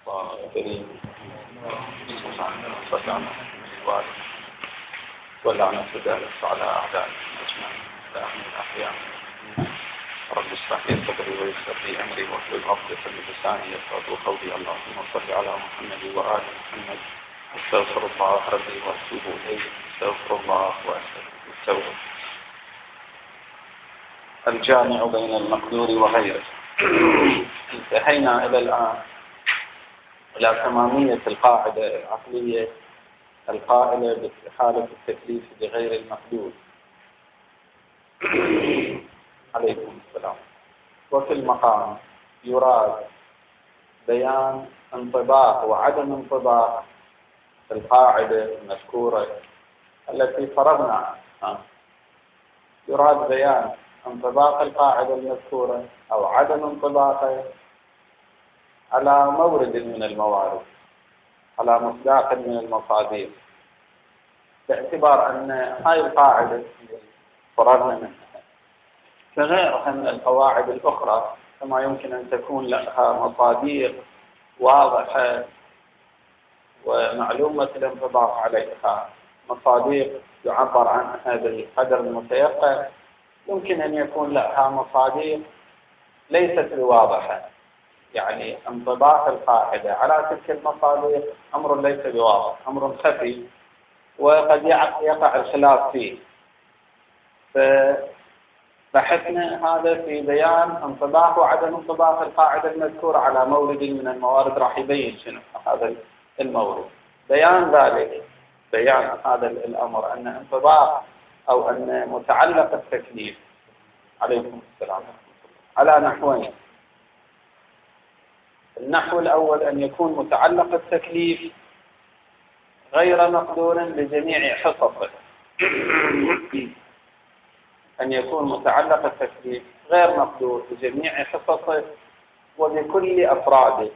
الكريم صلى واللعنة ذلك على أعدائه أجمعين آمين الأحياء. رب اشرح لي صدري ويسر لي أمري واحلل عقدة من لساني يفقهوا قولي. اللهم صل على محمد وآل محمد. استغفر الله ربي وأتوب إليه. استغفر الله وأستغفر التوبة. الجامع بين المقدور وغيره. انتهينا إلى الآن إلى تمامية القاعدة العقلية القائلة بحالة التكليف بغير المقدور. عليكم السلام. وفي المقام يراد بيان انطباق وعدم انطباق القاعدة المذكورة التي فرضنا عنها. يراد بيان انطباق القاعدة المذكورة أو عدم انطباقه على مورد من الموارد، على مصداق من المصادر، باعتبار أن هاي القاعدة فرضنا منها كغيرها من القواعد الأخرى كما يمكن أن تكون لها مصادر واضحة ومعلومة الانطباق عليها، مصادر يعبر عنها بالقدر المتيقن، يمكن أن يكون لها مصادر ليست بواضحة. يعني انطباق القاعدة على تلك المصادر أمر ليس بواضح، أمر خفي وقد يقع الخلاف فيه. فبحثنا هذا في بيان انطباق وعدم انطباق القاعدة المذكورة على مورد من الموارد، راح يبين شنو هذا المورد. بيان ذلك، بيان هذا الأمر أن انطباق أو أن متعلق التكليف، عليكم السلام، على نحوين. النحو الأول أن يكون متعلق التكليف غير مقدور بجميع حصصه. أن يكون متعلق التكليف غير مقدور بجميع حصصه وبكل أفراده.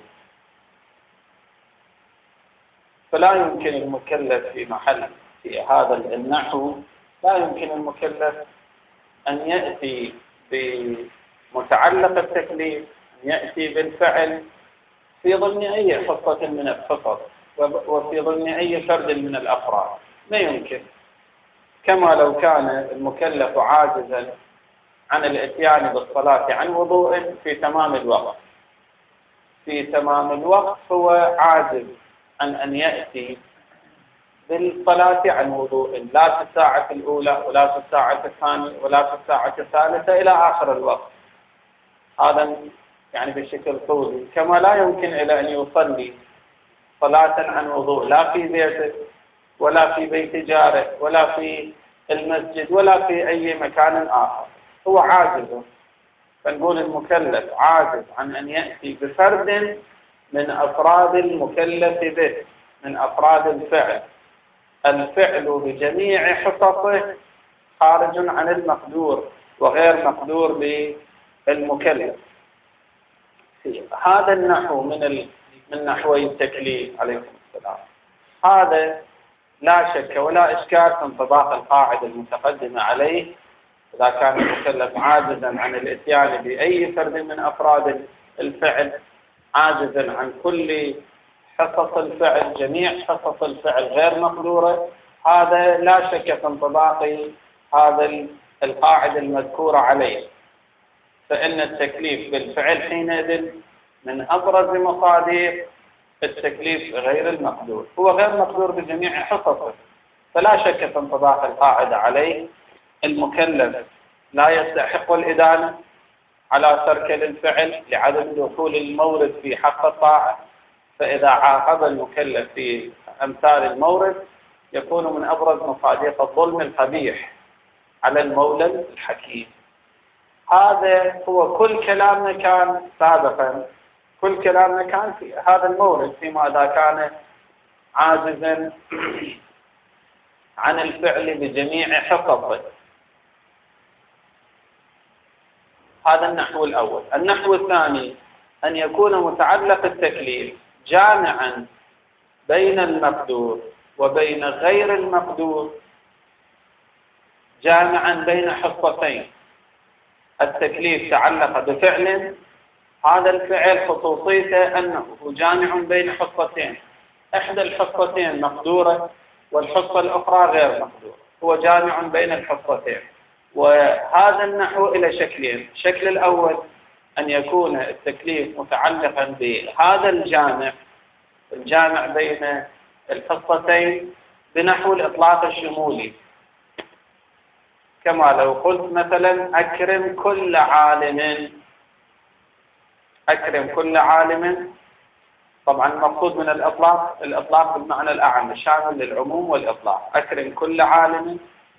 فلا يمكن المكلف في هذا النحو لا يمكن المكلف أن يأتي بمتعلق التكليف، أن يأتي بالفعل في ضمن أي حصة من الحصص وفي ضمن أي فرد من الأفراد، ما يمكن. كما لو كان المكلف عاجزا عن الاتيان بالصلاة عن وضوء في تمام الوقت، في تمام الوقت هو عاجز عن أن يأتي بالصلاة عن وضوء، لا في الساعة الأولى ولا في الساعة الثانية ولا في الساعة الثالثة إلى آخر الوقت. هذا يعني بشكل طولي. كما لا يمكن إلى أن يصلي صلاة عن وضوء لا في بيته ولا في بيت جاره ولا في المسجد ولا في أي مكان آخر، هو عاجز. فنقول المكلف عاجز عن أن يأتي بفرد من أفراد المكلف به، من أفراد الفعل. الفعل بجميع حصصه خارج عن المقدور وغير مقدور بالمكلف. هذا النحو من نحوي التكليف، عليكم السلام، هذا لا شك ولا إشكال في انطباق القاعدة المتقدمة عليه. إذا كان المكلف عاجزا عن الاتيان بأي فرد من أفراد الفعل، عاجزا عن كل حصص الفعل، جميع حصص الفعل غير مقدورة، هذا لا شك في انطباق هذا القاعدة المذكورة عليه. فإن التكليف بالفعل حينئذ من أبرز مصادر التكليف غير المقدور، هو غير مقدور بجميع حصصه، فلا شك في انطباق القاعدة عليه. المكلف لا يستحق الإدانة على ترك الفعل لعدم دخول المورد في حق الطاعة، فإذا عاقب المكلف في أمثال المورد يكون من أبرز مصادر الظلم القبيح على المولى الحكيم. هذا هو كل كلامنا كان سابقا، كل كلامنا كان في هذا المورد، فيما إذا كان عاجزا عن الفعل بجميع حصصه. هذا النحو الأول. النحو الثاني أن يكون متعلق التكليف جامعا بين المقدور وبين غير المقدور، جامعا بين حصتين. التكليف تعلق بفعل هذا الفعل خصوصيته أنه جامع بين حصتين، إحدى الحصتين مقدورة والحصة الأخرى غير مقدورة، هو جامع بين الحصتين. وهذا النحو إلى شكلين: الشكل الأول أن يكون التكليف متعلقا بهذا الجامع بين الحصتين بنحو الإطلاق الشمولي، كما لو قلت مثلا أكرم كل عالم. أكرم كل عالم، طبعا المقصود من الإطلاق بالمعنى الأعم الشامل للعموم والإطلاق. أكرم كل عالم،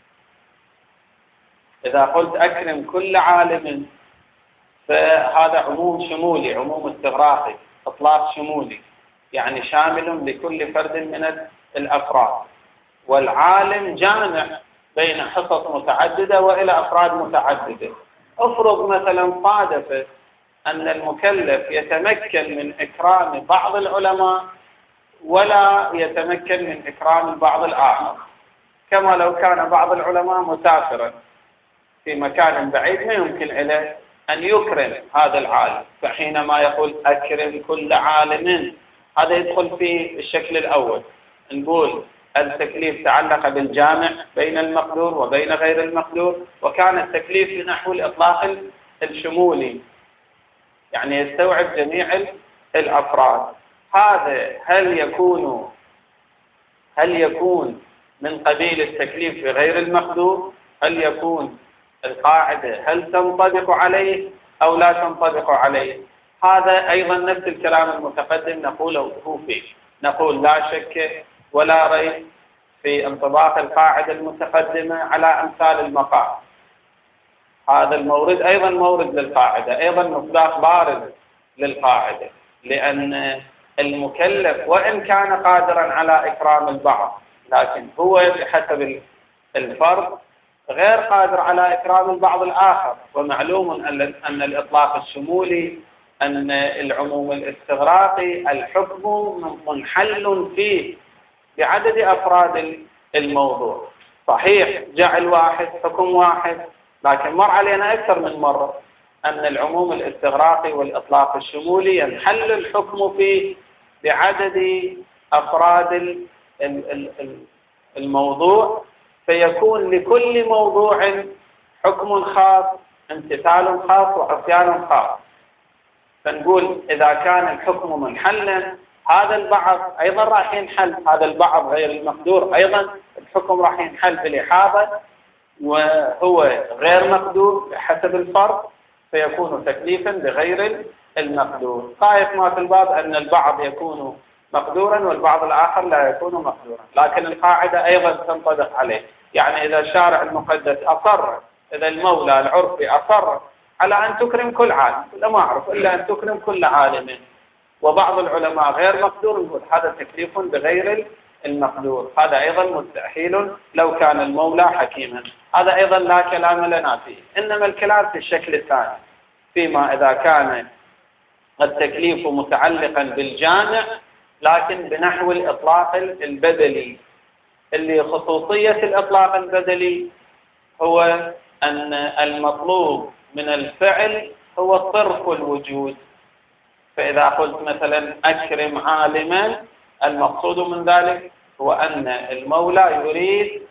إذا قلت أكرم كل عالم فهذا عموم شمولي، عموم استغراقي، إطلاق شمولي، يعني شامل لكل فرد من الأفراد. والعالم جامع بين حصص متعددة وإلى أفراد متعددة. افرض مثلا صادف أن المكلف يتمكن من إكرام بعض العلماء ولا يتمكن من إكرام البعض الآخر، كما لو كان بعض العلماء مسافرا في مكان بعيد ما يمكن له أن يكرم هذا العالم، فحينما يقول أكرم كل عالم هذا يدخل في الشكل الأول. نقول التكليف تعلق بالجامع بين المقدور وبين غير المقدور، وكان التكليف بنحو الإطلاق الشمولي، يعني يستوعب جميع الأفراد. هذا هل يكون من قبيل التكليف بغير المقدور؟ هل يكون القاعدة هل تنطبق عليه أو لا تنطبق عليه؟ هذا أيضا نفس الكلام المتقدم نقوله فيه، نقول لا شك ولا ريب في انطباق القاعدة المتقدمة على أمثال المقام. هذا المورد أيضا مورد للقاعدة، أيضا مصداق بارز للقاعدة، لأن المكلف وإن كان قادرا على إكرام البعض لكن هو بحسب الفرد غير قادر على إكرام البعض الآخر. ومعلوم أن الإطلاق الشمولي، أن العموم الاستغراقي، الحكم منحل فيه بعدد أفراد الموضوع. صحيح جعل واحد حكم واحد، لكن مر علينا أكثر من مرة أن العموم الاستغراقي والإطلاق الشمولي ينحل الحكم فيه بعدد أفراد الموضوع، فيكون لكل موضوع حكم خاص، امتثال خاص وعصيان خاص. فنقول إذا كان الحكم منحلا هذا البعض أيضا راح ينحل، هذا البعض غير المقدور أيضا الحكم راح ينحل بالإحاطة، وهو غير مقدور حسب الفرد فيكون تكليفا بغير المقدور. طائف ما في الباب أن البعض يكون مقدورا والبعض الآخر لا يكون مقدورا، لكن القاعدة أيضا تنطبق عليه. يعني إذا الشارع المقدس أصر، إذا المولى العرفي أصر على أن تكرم كل عالم، لا ما أعرف إلا أن تكرم كل عالم، وبعض العلماء غير مقدور، نقول هذا تكليف بغير المقدور، هذا أيضا مستحيل لو كان المولى حكيما. هذا أيضا لا كلام لنا فيه، إنما الكلام في الشكل الثاني، فيما إذا كان التكليف متعلقا بالجامع لكن بنحو الإطلاق البدلي، اللي خصوصية الإطلاق البدلي هو أن المطلوب من الفعل هو صرف الوجود. فإذا قلت مثلا أكرم عالما، المقصود من ذلك هو أن المولى يريد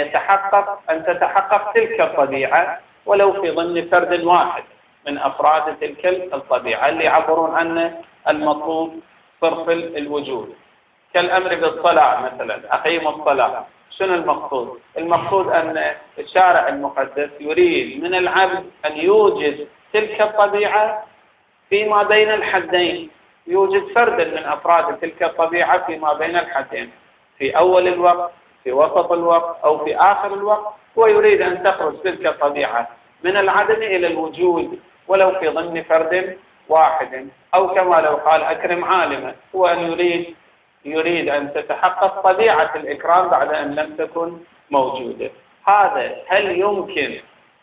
أن تتحقق تلك الطبيعة ولو في ضمن فرد واحد من أفراد تلك الطبيعة، اللي يعبرون أن المطلوب صرف الوجود. كالأمر بالصلاة مثلا، أقيم الصلاة، شنو المقصود؟ المقصود أن الشارع المقدس يريد من العبد أن يوجد تلك الطبيعة فيما بين الحدين، يوجد فردا من أفراد تلك الطبيعة فيما بين الحدين، في أول الوقت، في وسط الوقت، أو في آخر الوقت، ويريد أن تخرج تلك الطبيعة من العدم إلى الوجود ولو في ضمن فرد واحد. أو كما لو قال أكرم عالما، هو أن يريد أن تتحقق طبيعة الإكرام بعد أن لم تكن موجودة. هذا هل يمكن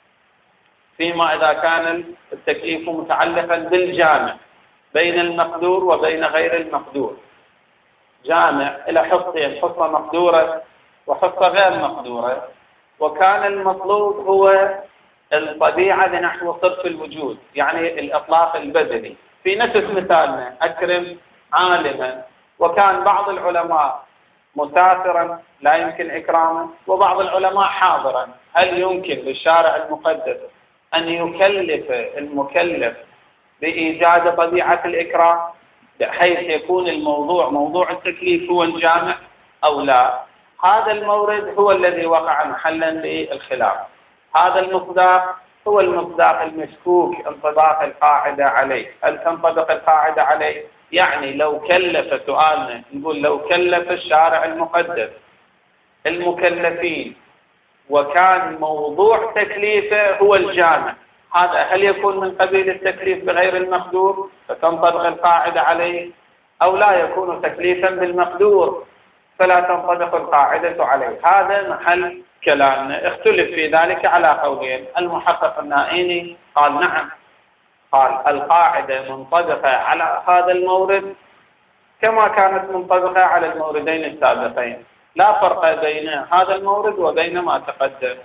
فيما إذا كان التكليف متعلقا بالجامع بين المقدور وبين غير المقدور؟ جامع إلى حصتين، حصة مقدورة وحصة غير مقدورة، وكان المطلوب هو الطبيعة بنحو صرف الوجود، يعني الإطلاق البدني، في نفس مثالنا أكرم عالما، وكان بعض العلماء مسافرا لا يمكن إكرامه وبعض العلماء حاضرا، هل يمكن للشارع المقدس أن يكلف المكلف بإيجاد طبيعة الإكرام بحيث يكون الموضوع موضوع التكليف هو الجامع أو لا؟ هذا المورد هو الذي وقع محلا للخلاف. هذا المصداق هو المصداق المشكوك انطباق القاعدة عليه. هل تنطبق القاعدة عليه؟ يعني لو كلف، سؤالنا نقول لو كلف الشارع المقدس المكلفين وكان موضوع تكليفه هو الجامع، هذا هل يكون من قبيل التكليف بغير المقدور فتنطبق القاعدة عليه، أو لا يكون تكليفا بالمقدور فلا تنطبق القاعدة عليه؟ هذا محل كلامنا. اختلف في ذلك على قولين. المحقق النائيني قال نعم، قال القاعدة منطبقة على هذا المورد كما كانت منطبقة على الموردين السابقين، لا فرق بين هذا المورد وبين ما تقدم.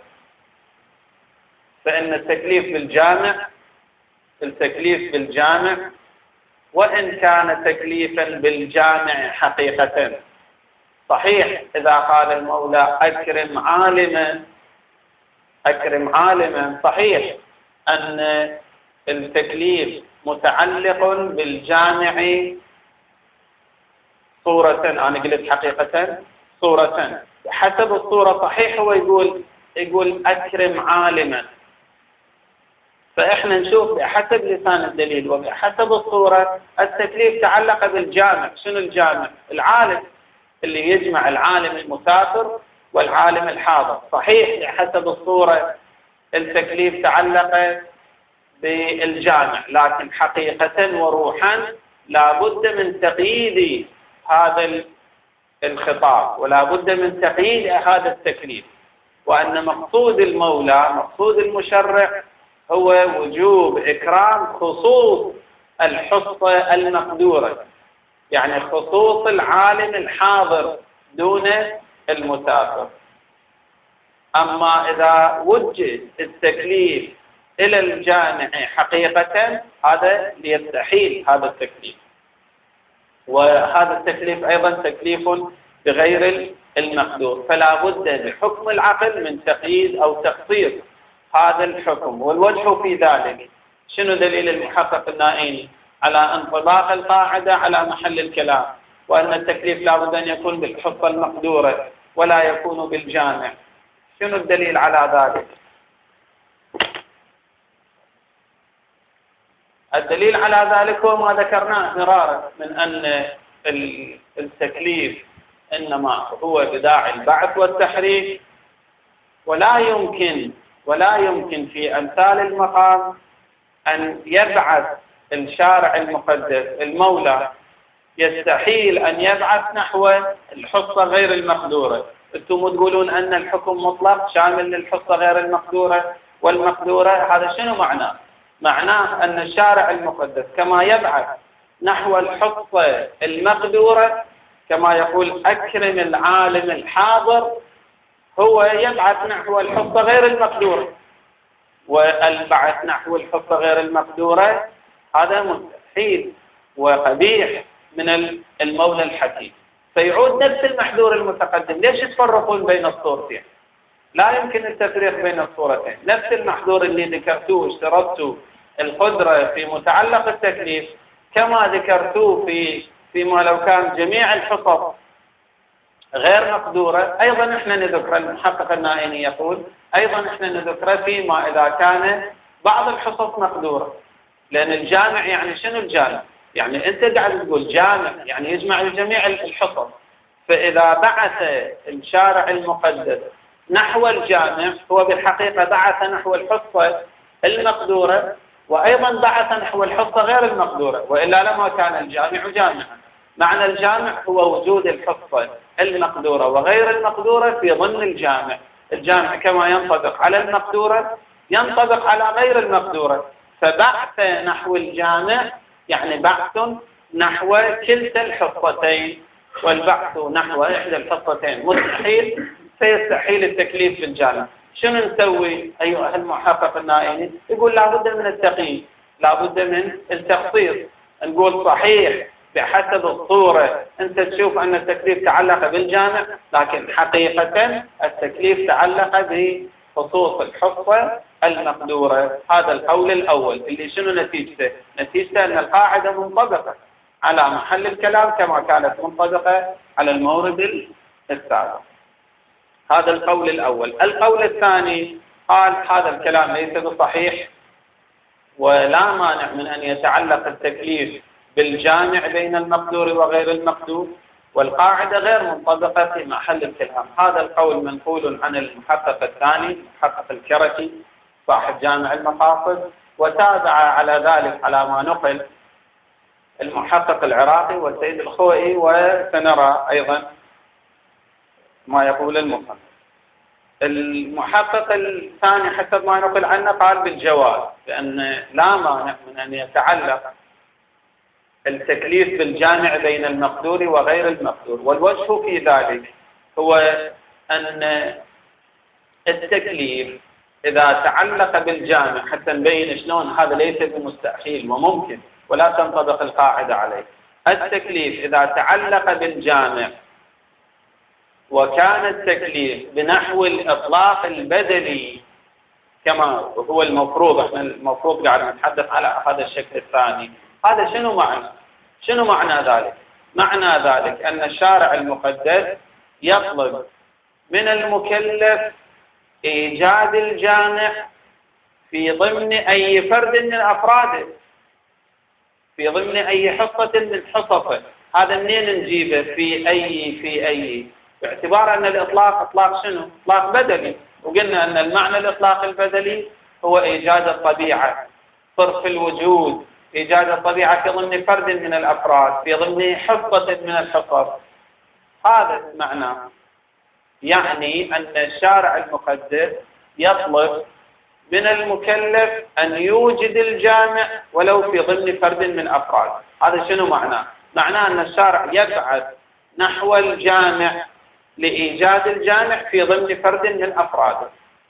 فإن التكليف بالجامع وإن كان تكليفا بالجامع حقيقة صحيح إذا قال المولى أكرم عالما صحيح أن التكليف متعلق بالجامع صورة، أنا قلت حقيقة صورة، حسب الصورة صحيح هو يقول أكرم عالما، فإحنا نشوف بحسب لسان الدليل وبحسب الصورة التكليف تعلق بالجامع. شنو الجامع؟ العالم اللي يجمع العالم المسافر والعالم الحاضر. صحيح حسب الصورة التكليف تعلق بالجامع، لكن حقيقة وروحا لا بد من تقييد هذا الخطاب ولا بد من تقييد هذا التكليف، وأن مقصود المولى مقصود المشرع هو وجوب إكرام خصوص الحصة المقدورة، يعني خصوص العالم الحاضر دون المسافر. أما إذا وجه التكليف إلى الجامع حقيقة هذا ليستحيل هذا التكليف، وهذا التكليف أيضا تكليف بغير المقدور، فلا بد بحكم العقل من تقييد أو تخصيص هذا الحكم. والوجه في ذلك شنو دليل المحقق النائيني على انطباق القاعدة على محل الكلام، وأن التكليف لا بد أن يكون بالحصة المقدورة ولا يكون بالجامع؟ شنو الدليل على ذلك؟ الدليل على ذلك هو ما ذكرناه مرارا من أن التكليف إنما هو بداعي البعث والتحريك، ولا يمكن في أمثال المقام أن يبعث الشارع المقدس المولى، يستحيل أن يبعث نحو الحصة غير المقدورة. أنتم تقولون أن الحكم مطلق شامل للحصة غير المقدورة والمقدورة، هذا شنو معناه؟ معناه أن الشارع المقدس كما يبعث نحو الحصة المقدورة كما يقول أكرم العالم الحاضر، هو يبعث نحو الحصة غير المقدورة، والبعث نحو الحصة غير المقدورة هذا مستحيل وقبيح من المولى الحكيم، فيعود نفس المحذور المتقدم. ليش تفرقون بين الصورتين؟ لا يمكن التفريق بين الصورتين. نفس المحذور اللي ذكرتوه اشترطتوا القدرة في متعلق التكليف كما ذكرتوه فيما لو كان جميع الحصص غير مقدورة، أيضا إحنا نذكر. المحقق النائيني يقول أيضا إحنا نذكر فيما إذا كان بعض الحصص مقدورة، لأن الجامع يعني شنو الجامع؟ يعني أنت قاعد تقول جامع يعني يجمع الجميع الحصص، فإذا بعث الشارع المقدس نحو الجامع هو بالحقيقة بعث نحو الحصة المقدورة وأيضا بعث نحو الحصة غير المقدورة، وإلا لما كان الجامع جامعا. معنى الجامع هو وجود الحصة المقدورة وغير المقدورة في ضمن الجامع. الجامع كما ينطبق على المقدورة ينطبق على غير المقدورة، فبعث نحو الجامع يعني بعث نحو كلتا الحصتين، والبعث نحو إحدى الحصتين مستحيل، فيستحيل التكليف بالجامع. شنو نسوي أيها المحقق النائيني؟ يقول لابد من التقييد، لابد من التخصيص. نقول صحيح بحسب الصورة أنت تشوف أن التكليف تعلق بالجامع، لكن حقيقة التكليف تعلق بخصوص الحصة المقدورة. هذا القول الأول اللي شنو نتيجته؟ نتيجته أن القاعدة منطبقة على محل الكلام كما كانت منطبقة على المورد السابق. هذا القول الأول. القول الثاني قال هذا الكلام ليس بصحيح، ولا مانع من أن يتعلق التكليف بالجامع بين المقدور وغير المقدور، والقاعدة غير منطبقة في محل الكلام. هذا القول منقول عن المحقق الثاني، المحقق الكركي صاحب جامع المقاصد، وتابع على ذلك على ما نقل المحقق العراقي والسيد الخوئي، وسنرى أيضا ما يقول المصنف. المحقق الثاني حسب ما نقل عنه قال بالجواز، لأن لا مانع من أن يتعلق التكليف بالجامع بين المقدور وغير المقدور. والوجه في ذلك هو أن التكليف إذا تعلق بالجامع، حتى نبين شلون هذا ليس بمستحيل وممكن ولا تنطبق القاعدة عليه. التكليف إذا تعلق بالجامع وكان التكليف بنحو الإطلاق البدلي كما هو المفروض، احنا المفروض قاعد نتحدث على هذا الشكل الثاني، هذا شنو معنى؟ شنو معنى ذلك؟ معنى ذلك أن الشارع المقدس يطلب من المكلف إيجاد الجامع في ضمن أي فرد من أفراده، في ضمن أي حصة من حصصه. هذا منين نجيبه؟ في أي باعتبار أن الإطلاق إطلاق شنو؟ إطلاق بدلي، وقلنا أن المعنى الإطلاق البدلي هو إيجاد الطبيعة، صرف الوجود، إيجاد الطبيعة في ضمن فرد من الأفراد، في ضمن حصة من الحصص. هذا معناه، يعني أن الشارع المقدس يطلب من المكلف أن يوجد الجامع ولو في ضمن فرد من أفراد. هذا شنو معناه؟ معناه أن الشارع يبعث نحو الجامع لإيجاد الجامع في ضمن فرد من أفراده.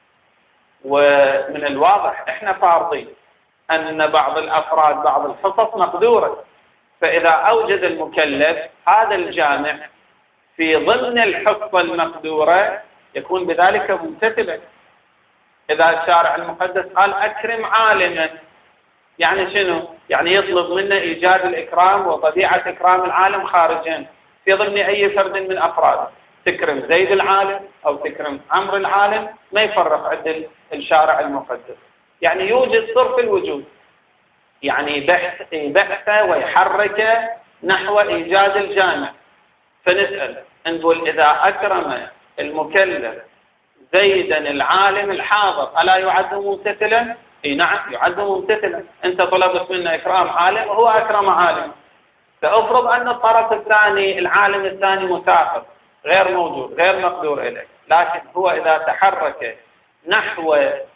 ومن الواضح إحنا فارضين أن بعض الأفراد بعض الحصص مقدورة، فإذا أوجد المكلف هذا الجامع في ضمن الحصة المقدورة يكون بذلك ممتثلا. إذا الشارع المقدس قال أكرم عالما، يعني شنو؟ يعني يطلب منا إيجاد الإكرام وطبيعة إكرام العالم خارجا في ضمن أي فرد من أفراده. تكرم زيد العالم أو تكرم عمرو العالم، ما يفرق عند الشارع المقدس. يعني يوجد صرف الوجود، يعني بحث ويحرك نحو إيجاد الجامع. فنسأل نقول إذا أكرم المكلف زيدا العالم الحاضر ألا يعد ممتثلا؟ اي نعم يعد ممتثلا. انت طلبت منه اكرام عالم وهو اكرم عالم، فافرض ان الطرف الثاني العالم الثاني مسافر غير موجود غير مقدور اليه، لكن هو اذا تحرك نحو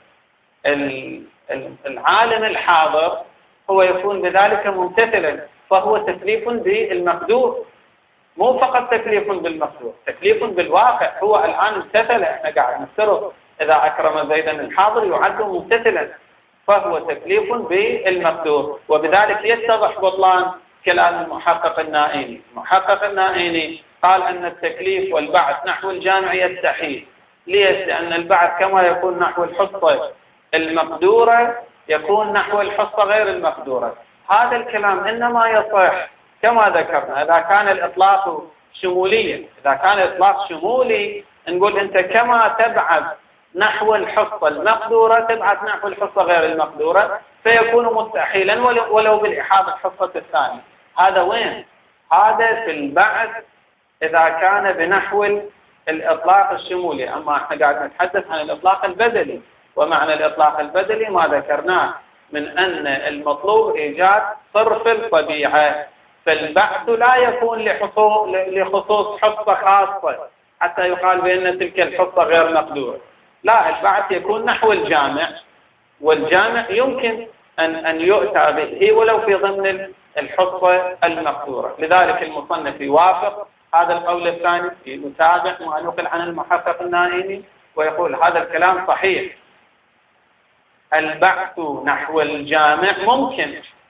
العالم الحاضر هو يكون بذلك ممتثلا، فهو تكليف بالمقدور، مو فقط تكليف بالمقدور، تكليف بالواقع. هو الآن امتثل، احنا قاعد نفترض إذا أكرم زيدا الحاضر يعد ممتثلا، فهو تكليف بالمقدور. وبذلك يتضح بطلان كلام المحقق النائيني. المحقق النائيني قال أن التكليف والبعث نحو الجامع يستحيل. ليش؟ لأن البعث كما يكون نحو الحصة المقدورة يكون نحو الحصة غير المقدورة. هذا الكلام إنما يصح كما ذكرنا إذا كان الإطلاق شموليا. إذا كان الإطلاق شمولي نقول أنت كما تبعث نحو الحصة المقدورة تبعث نحو الحصة غير المقدورة، فيكون مستحيلا ولو بالإحاطة الحصة الثانية. هذا وين؟ هذا في البعث إذا كان بنحو الإطلاق الشمولي. أما احنا قاعد نتحدث عن الإطلاق البدلي، ومعنى الإطلاق البدلي ما ذكرناه من أن المطلوب إيجاد صرف الطبيعة. فالبعث لا يكون لخصوص حصة خاصة حتى يقال بأن تلك الحصة غير مقدورة، لا، البعث يكون نحو الجامع، والجامع يمكن أن يؤتى به ولو في ضمن الحصة المقدورة. لذلك المصنف يوافق هذا القول الثاني، يتابع ما نقل عن المحقق النائيني ويقول هذا الكلام صحيح. البعث نحو الجامع ممكن،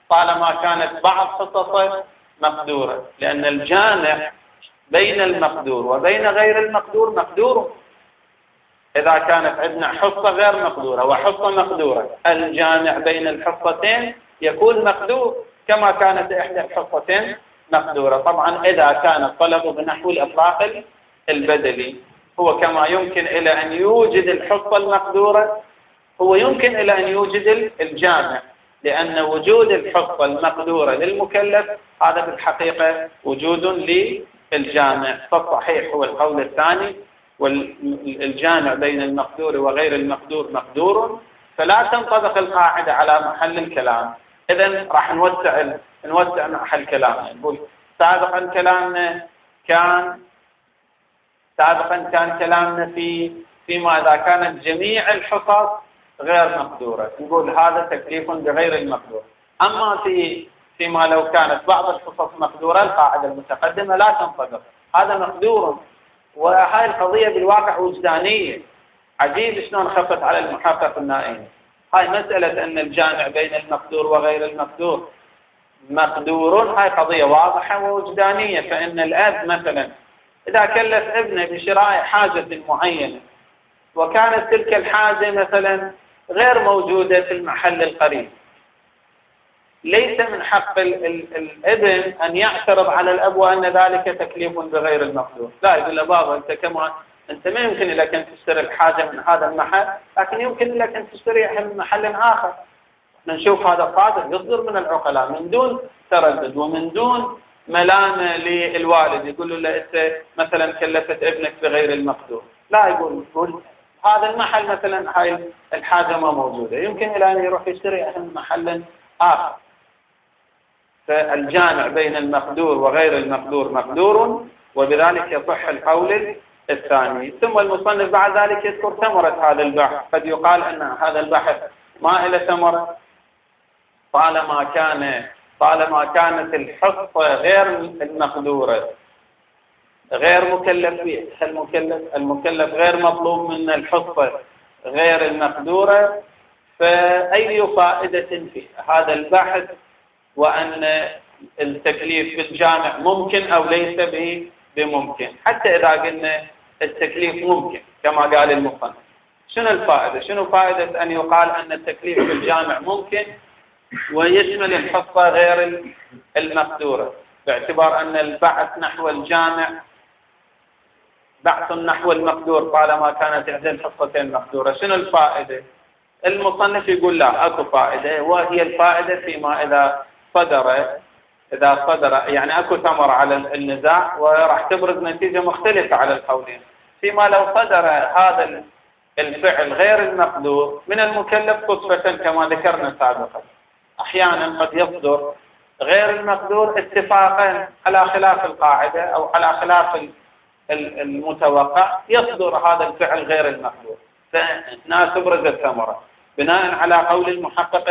طالما كانت بعض حصصه مقدورة، لأن الجامع بين المقدور وبين غير المقدور مقدور. إذا كانت عندنا حصة غير مقدورة وحصة مقدورة، الجامع بين الحصتين يكون مقدور كما كانت إحدى الحصتين مقدورة. طبعا إذا كان الطلب بنحو الإطلاق البدلي، هو كما يمكن إلى أن يوجد الحصة المقدورة هو يمكن إلى أن يوجد الجامع، لأن وجود الحصة المقدورة للمكلف هذا في الحقيقة وجود للجامع. فالصحيح هو القول الثاني، والجامع بين المقدور وغير المقدور مقدور، فلا تنطبق القاعدة على محل الكلام. إذن راح نوسع محل كلامنا، نقول سابقا كان كلامنا فيما إذا كانت جميع الحصص غير مقدورة، نقول هذا تكليف بغير المقدور. أما فيما لو كانت بعض الحصص مقدورة، القاعدة المتقدمة لا تنطبق، هذا مقدور. وهاي القضية بالواقع وجدانية، عجيب شلون خفت على المحقق النائمي. هاي مسألة أن الجامع بين المقدور وغير المقدور مقدور، هاي قضية واضحة ووجدانية. فإن الأب مثلا إذا كلف ابنه بشراء حاجة معينة، وكانت تلك الحاجة مثلا غير موجودة في المحل القريب، ليس من حق الابن أن يعترض على الأب وأن ذلك تكليف بغير المقدور. لا، يقول له بابا أنت ما يمكن لك أن تشتري الحاجة من هذا المحل، لكن يمكن لك أن تشتريها من محل آخر. نشوف هذا صادق يصدر من العقلاء من دون تردد ومن دون ملامة للوالد يقول له أنت مثلا كلفت ابنك بغير المقدور. لا، يقول هذا المحل مثلا هاي الحاجة ما موجودة، يمكن إلى أن يروح يشتريها من محل آخر. فالجامع بين المقدور وغير المقدور مقدور، وبذلك يصح القول الثاني. ثم المصنف بعد ذلك يذكر ثمرة هذا البحث. قد يقال أن هذا البحث ما إلى ثمرة طالما كانت الحصة غير المقدورة غير مكلف بها المكلف غير مطلوب من الحصة غير المقدورة، فأي فائدة في هذا البحث وأن التكليف بالجامع ممكن أو ليس بممكن؟ حتى إذا قلنا التكليف ممكن كما قال المصنف، شنو الفائدة؟ شنو فائدة أن يقال أن التكليف بالجامع ممكن ويشمل الحصة غير المقدورة، باعتبار أن البحث نحو الجامع بحث نحو المقدور طالما كانت إحدى الحصتين مقدورة؟ شنو الفائدة؟ المصنف يقول لا، أكو فائدة، وهي الفائدة فيما إذا صدر يعني أكو ثمرة على النزاع وراح تبرز نتيجة مختلفة على القولين. فيما لو صدر هذا الفعل غير المقدور من المكلف صدفة كما ذكرنا سابقا، أحيانا قد يصدر غير المقدور اتفاقا على خلاف القاعدة أو على خلاف المتوقع، يصدر هذا الفعل غير المقدور، فناس تبرز الثمرة بناء على قول المحقق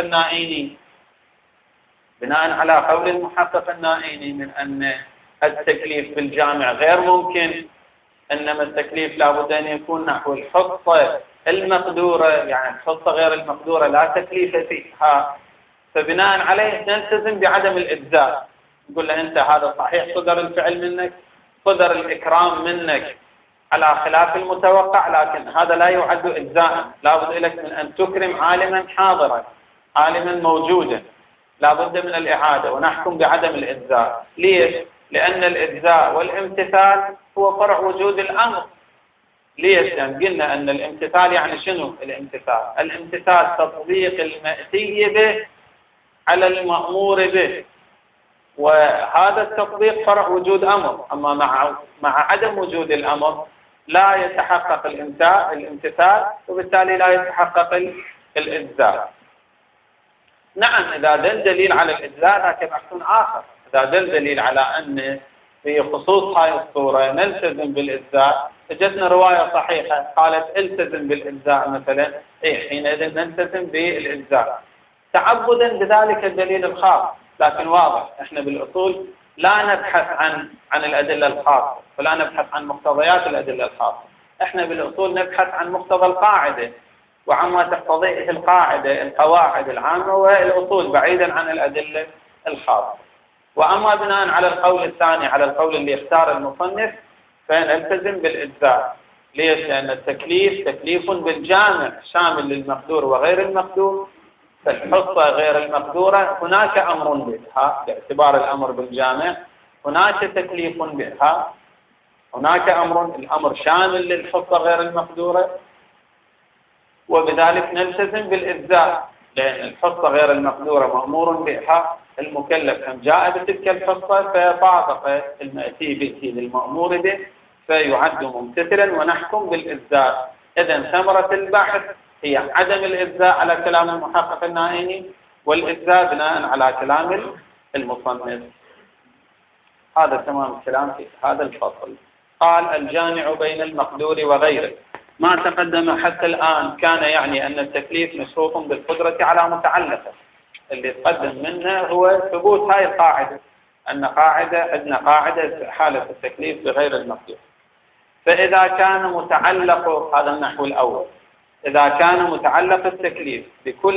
النائيني من أن التكليف بالجامع غير ممكن، إنما التكليف لابد أن يكون نحو الحصة المقدورة، يعني الحصة غير المقدورة لا تكليف فيها، فبناء عليه نلتزم بعدم الإجزاء. نقول له أنت هذا صحيح صدر الفعل منك، صدر الإكرام منك على خلاف المتوقع، لكن هذا لا يعد إجزاء، لابد لك من أن تكرم عالما حاضرا، عالما موجودا، لابد من الإعادة، ونحكم بعدم الإجزاء. ليش؟ لأن الإجزاء والامتثال هو فرع وجود الأمر. ليش؟ يعني قلنا أن الامتثال يعني شنو الامتثال تطبيق المأتي به على المأمور به، وهذا التطبيق فرع وجود أمر. أما مع عدم وجود الأمر لا يتحقق الامتثال، وبالتالي لا يتحقق الإجزاء. نعم، إذا دل دليل على الإجزاء ذاك بحث آخر. إذا دل دليل على أن في خصوص هاي الصورة نلتزم بالإجزاء، جتنا رواية صحيحة قالت التزم بالإجزاء مثلا، حينئذ نلتزم بالإجزاء تعبدا بذلك الدليل الخاص. لكن واضح احنا بالأصول لا نبحث عن الأدلة الخاصة، ولا نبحث عن مقتضيات الأدلة الخاصة، احنا بالأصول نبحث عن مقتضى القاعدة. وعما تقتضيه القواعد العامة والأصول بعيدا عن الأدلة الخاصة. وأما بناء على القول الثاني، على القول اللي اختار المصنف، فنلتزم بالإجزاء. ليش؟ لأن التكليف تكليف بالجامع شامل للمقدور وغير المقدور، فالحصة غير المقدورة هناك أمر بها باعتبار الأمر بالجامع، هناك تكليف بها، هناك الأمر شامل للحصة غير المقدورة، وبذلك نلتزم بالإجزاء، لأن الحصة غير المقدورة مأمور بها، المكلف هم جاء بتلك الحصة فطابق المأتي به للمأمور به فيعد ممتثلا ونحكم بالإجزاء. إذن ثمرة البحث هي عدم الإجزاء على كلام المحقق النائيني، والإجزاء بناء على كلام المصنف. هذا تمام الكلام في هذا الفصل. قال الجامع بين المقدور وغيره. ما تقدم حتى الآن كان يعني أن التكليف مشروط بالقدرة على متعلقه، اللي تقدم منه هو ثبوت هاي القاعدة، أن عندنا قاعدة حالة التكليف بغير المقدور. فإذا كان متعلق هذا النحو الأول، إذا كان متعلق التكليف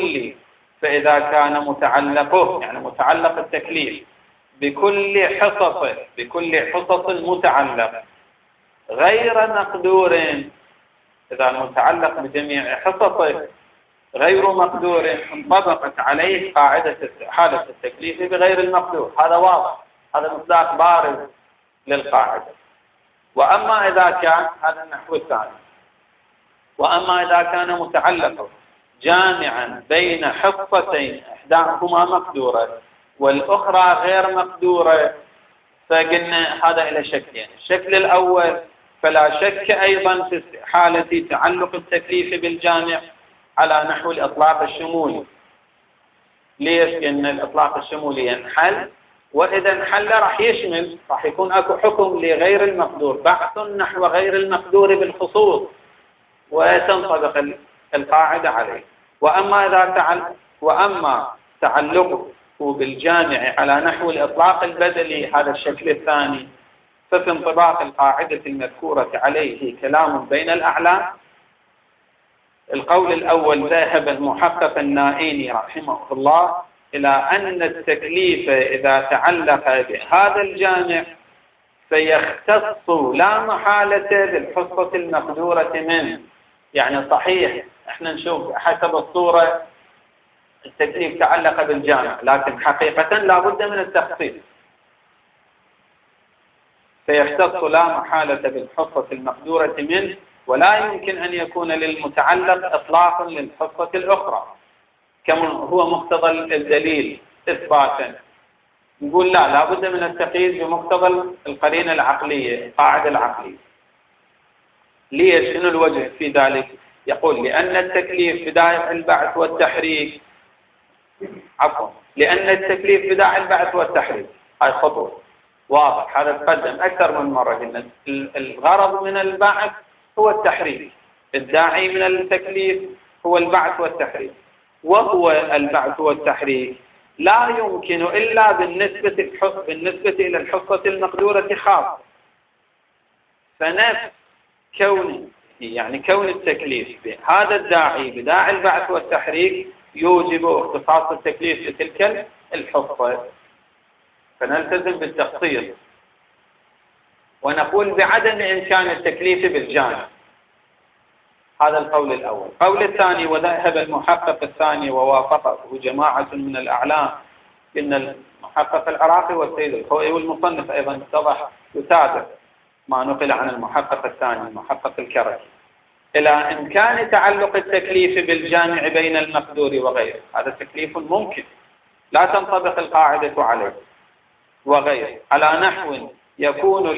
فإذا كان متعلقه يعني متعلق التكليف بكل حصص المتعلق غير مقدور، إذا المتعلق بجميع حصصه غير مقدور انطبقت عليه قاعدة حالة التكليف بغير المقدور. هذا واضح، هذا مصداق بارز للقاعدة. وأما إذا كان هذا النحو الثاني، وأما إذا كان متعلقه جامعا بين حصتين إحداهما مقدورة والأخرى غير مقدورة، فقلنا هذا إلى شكلين. الشكل الأول فلا شك أيضا في حالة تعلق التكليف بالجامع على نحو الإطلاق الشمولي. ليش؟ لأن الإطلاق الشمولي ينحل، وإذا انحل راح يشمل، راح يكون أكو حكم لغير المقدور، بحث نحو غير المقدور بالخصوص وتنطبق القاعدة عليه. وأما تعلقه بالجامع على نحو الإطلاق البدلي، هذا الشكل الثاني، ففي انطباق القاعدة المذكورة عليه كلام بين الأعلام. القول الأول ذهب المحقق النائيني رحمه الله إلى أن التكليف إذا تعلق بهذا الجامع فيختص لا محالة بالحصة المقدورة منه. يعني صحيح احنا نشوف حسب الصورة التكليف تعلق بالجامع، لكن حقيقة لا بد من التخصيص، فيختص لا محالة بالحصة المقدورة منه، ولا يمكن أن يكون للمتعلق إطلاق للحصة الأخرى كما هو مقتضى الدليل إثباتا. نقول لا بد من التقييد بمقتضى القرينة العقلية، القاعدة العقلية. ليش؟ شنو الوجه في ذلك؟ يقول لأن التكليف بداعي البعث والتحريك، لأن التكليف بداعي البعث والتحريك، هاي خطوة واضح، هذا تقدم أكثر من مرة. قلنا الغرض من البعث هو التحريك، الداعي من التكليف هو البعث والتحريك، وهو البعث والتحريك لا يمكن إلا بالنسبة إلى الحصة المقدورة خاصة. فنفس كون التكليف بهذا الداعي بداعي البعث والتحريك يوجب اختصاص التكليف بتلك الحصة، فنلتزم بالتخصيص ونقول بعدم إمكان التكليف بالجامع. هذا القول الأول. القول الثاني وذهب المحقق الثاني ووافقه جماعة من الأعلام، إن المحقق العراقي والسيد الخوئي والمصنف أيضا اتضح يتابع ما نقل عن المحقق الثاني المحقق الكركي إلى إمكان تعلق التكليف بالجامع بين المقدور وغيره. هذا تكليف ممكن لا تنطبق القاعدة عليه وغيره، على نحو يكون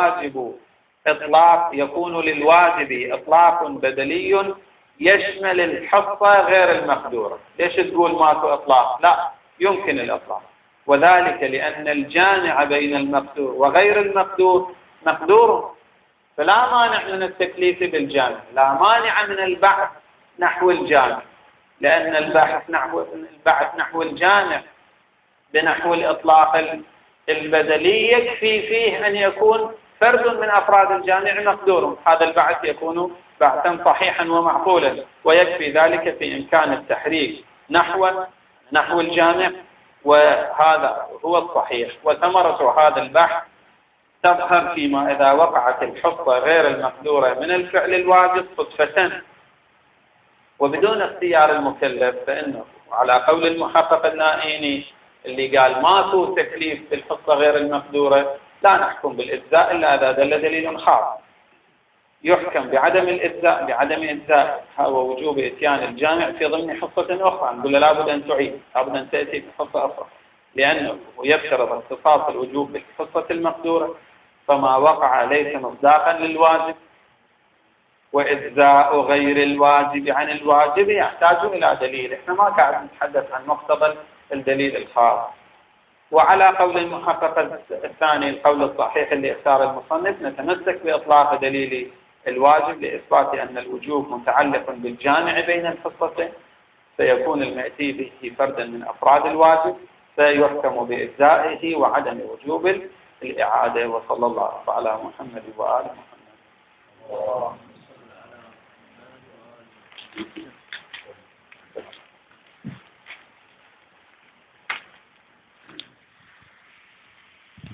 للواجب إطلاق بدلي يشمل الحصة غير المقدورة. ليش تقول ماكو إطلاق؟ لا، يمكن الإطلاق، وذلك لأن الجامع بين المقدور وغير المقدور مقدور، فلا مانع من التكليف بالجامع، لا مانع من البحث نحو الجامع، لأن البحث نحو الجامع بنحو الإطلاق البدلي يكفي فيه أن يكون فرد من أفراد الجامع مقدور، هذا البعث يكون بعثا صحيحا ومعقولا، ويكفي ذلك في إمكان التحريك نحو الجامع، وهذا هو الصحيح. وثمرة هذا البحث تظهر فيما إذا وقعت الحصة غير المقدورة من الفعل الواجب صدفة وبدون اختيار المكلف، فإنه على قول المحقق النائيني اللي قال ماكو تكليف بالحصة غير المقدورة لا نحكم بالإجزاء إلا إذا دل دليل خاص، يحكم بعدم الإجزاء بعدم إجزاء ووجوب إتيان الجامع في ضمن حصة أخرى، نقول لابد أن تعيد، لابد أن تأتي بحصة أخرى، لأنه يفترض اختصاص الوجوب بالحصة المقدورة، فما وقع ليس مصداقا للواجب، وإجزاء غير الواجب عن الواجب يحتاج إلى دليل. إحنا ما قاعد نتحدث عن مقتضى الدليل الخاص. وعلى قول المحقق الثاني القول الصحيح اللي اختار المصنف، نتمسك بإطلاق دليل الواجب لإثبات أن الوجوب متعلق بالجامع بين الحصتين، فيكون المأتي به فردا من أفراد الواجب، فيحكم بإجزائه وعدم وجوب الإعادة. وصلى الله على محمد وآل محمد.